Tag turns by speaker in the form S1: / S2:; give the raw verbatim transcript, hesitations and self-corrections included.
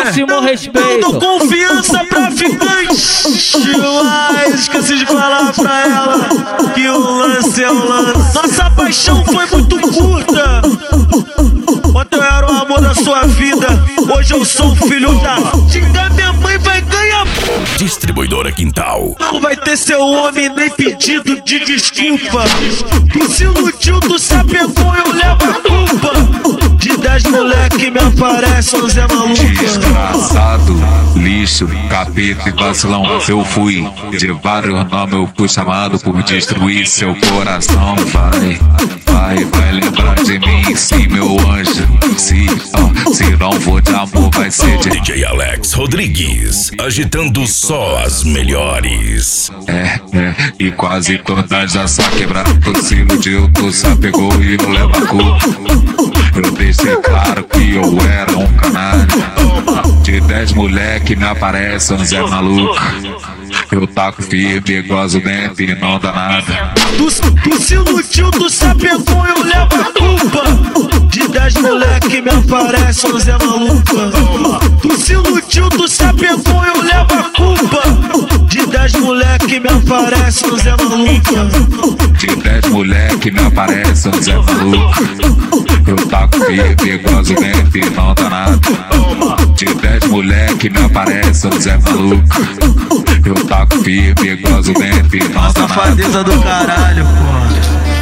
S1: máximo respeito.
S2: Dando confiança pra ficante. Mas esqueci de falar pra ela que o lance é o lance. Nossa paixão foi muito curta. Ontem eu era o amor da sua vida, hoje eu sou o filho da... Diga minha mãe vai ganhar.
S3: Distribuidora Quintal.
S2: Não vai ter seu homem nem pedido de desculpa. Tu se iludiu, tu se apegou, eu levo a culpa. De dez moleque me aparece um Zé Maluco.
S4: Desgraçado, lixo, capeta e vacilão. Eu fui de vários nomes, eu fui chamado por destruir seu coração. Vai, vai, vai lembrar de mim, sim, meu anjo. Se, oh, se não for de amor, vai ser de...
S3: D J Alex Rodrigues, agitando só as melhores.
S4: É, é, e quase todas já só quebraram. Tu se iludiu, tu se apegou e eu levo a culpa. Eu deixei claro que eu era um canalha. De dez moleque me aparece um Zé Maluco. Eu taco firme, gozo dentro e não dá nada.
S2: Tu, tu se iludiu, tu se apegou, eu levo a culpa. De dez moleque me aparece um Zé Maluco. Tu se iludiu, tu se apegou, eu levo a culpa. De dez moleque me aparece um Zé Maluco.
S4: De dez moleque me aparece um Zé Maluco. Eu taco firme, gozo dentro e não dá nada. De dez moleque me aparece um Zé Maluco. Eu taco firme, gozo dentro e não dá nada.
S2: Safadeza do caralho, pô.